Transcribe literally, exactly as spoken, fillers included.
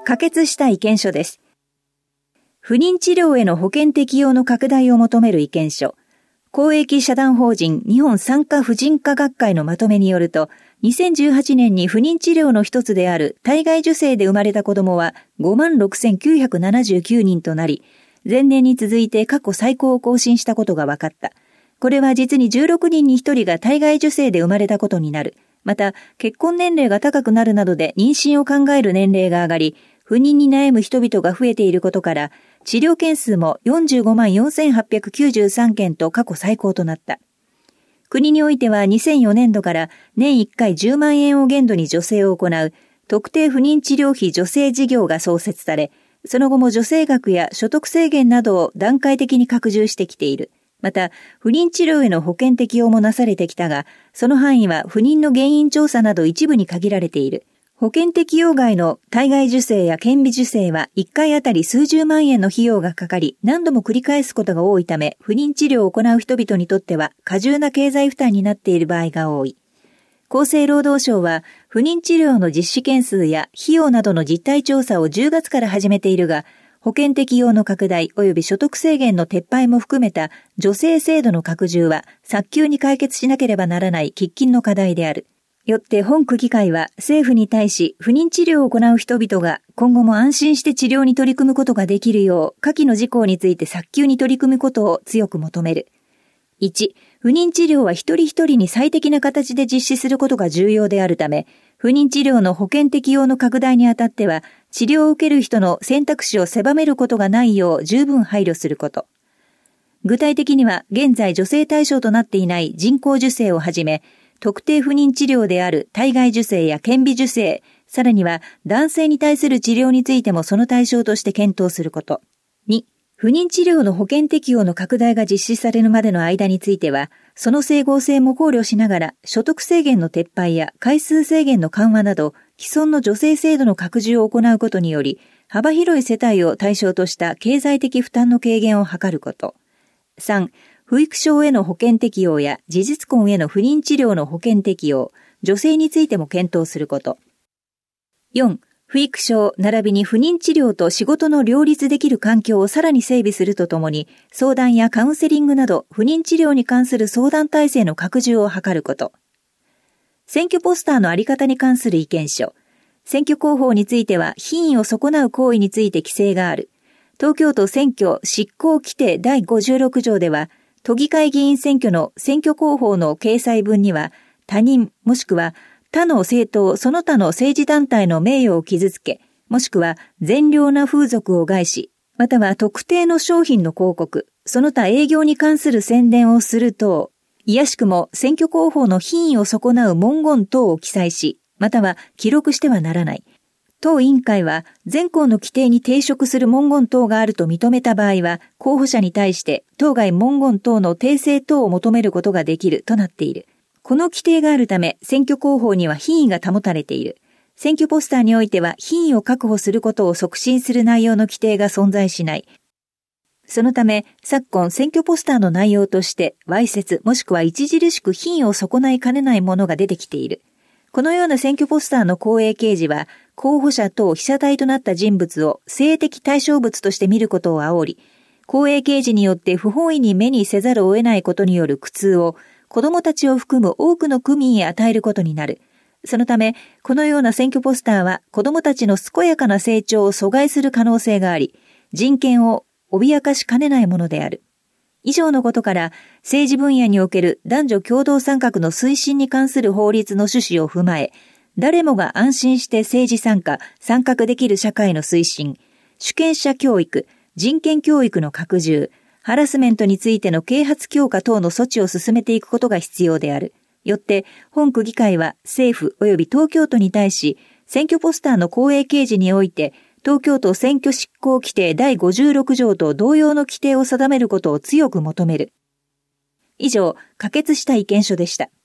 可決した意見書です。不妊治療への保険適用の拡大を求める意見書。公益社団法人日本産科婦人科学会のまとめによると、にせんじゅうはちねんに不妊治療の一つである体外受精で生まれた子供は ごまんろくせんきゅうひゃくななじゅうきゅうにんとなり、前年に続いて過去最高を更新したことが分かった。これは実にじゅうろくにんにひとりが体外受精で生まれたことになる。また、結婚年齢が高くなるなどで妊娠を考える年齢が上がり、不妊に悩む人々が増えていることから、治療件数もよんじゅうごまんよんせんはっぴゃくきゅうじゅうさんけんと過去最高となった。国においてはにせんよねんどから年いっかいじゅうまんえんを限度に助成を行う特定不妊治療費助成事業が創設され、その後も助成額や所得制限などを段階的に拡充してきている。また、不妊治療への保険適用もなされてきたが、その範囲は不妊の原因調査など一部に限られている。保険適用外の体外受精や顕微授精はいっかいあたり数十万円の費用がかかり、何度も繰り返すことが多いため、不妊治療を行う人々にとっては過重な経済負担になっている場合が多い。厚生労働省は、不妊治療の実施件数や費用などの実態調査をじゅうがつから始めているが、保険適用の拡大及び所得制限の撤廃も含めた助成制度の拡充は早急に解決しなければならない喫緊の課題である。よって本区議会は政府に対し不妊治療を行う人々が今後も安心して治療に取り組むことができるよう下記の事項について早急に取り組むことを強く求める。いち、不妊治療は一人一人に最適な形で実施することが重要であるため、不妊治療の保険適用の拡大にあたっては、治療を受ける人の選択肢を狭めることがないよう十分配慮すること。具体的には、現在助成対象となっていない人工授精をはじめ、特定不妊治療である体外受精や顕微授精、さらには男性に対する治療についてもその対象として検討すること。に、不妊治療の保険適用の拡大が実施されるまでの間については、その整合性も考慮しながら所得制限の撤廃や回数制限の緩和など既存の助成制度の拡充を行うことにより、幅広い世帯を対象とした経済的負担の軽減を図ること。さん、不育症への保険適用や事実婚への不妊治療の保険適用、助成についても検討すること。よん、不育症並びに不妊治療と仕事の両立できる環境をさらに整備するとともに、相談やカウンセリングなど不妊治療に関する相談体制の拡充を図ること。選挙ポスターのあり方に関する意見書。選挙広報については品位を損なう行為について規制がある。東京都選挙執行規定だいごじゅうろくじょうでは、都議会議員選挙の選挙広報の掲載文には、他人もしくは他の政党その他の政治団体の名誉を傷つけ、もしくは善良な風俗を害し、または特定の商品の広告、その他営業に関する宣伝をする等、いやしくも選挙広報の品位を損なう文言等を記載し、または記録してはならない。当委員会は全項の規定に抵触する文言等があると認めた場合は、候補者に対して当該文言等の訂正等を求めることができるとなっている。この規定があるため、選挙広報には品位が保たれている。選挙ポスターにおいては品位を確保することを促進する内容の規定が存在しない。そのため、昨今選挙ポスターの内容として、わいせつもしくは著しく品位を損ないかねないものが出てきている。このような選挙ポスターの公営掲示は、候補者等被写体となった人物を性的対象物として見ることを煽り、公営掲示によって不本意に目にせざるを得ないことによる苦痛を、子供たちを含む多くの区民へ与えることになる。そのため、このような選挙ポスターは子供たちの健やかな成長を阻害する可能性があり、人権を脅かしかねないものである。以上のことから、政治分野における男女共同参画の推進に関する法律の趣旨を踏まえ、誰もが安心して政治参加、参画できる社会の推進、主権者教育、人権教育の拡充、ハラスメントについての啓発強化等の措置を進めていくことが必要である。よって、本区議会は政府及び東京都に対し、選挙ポスターの公営掲示において、東京都選挙執行規定だいごじゅうろくじょうと同様の規定を定めることを強く求める。以上、可決した意見書でした。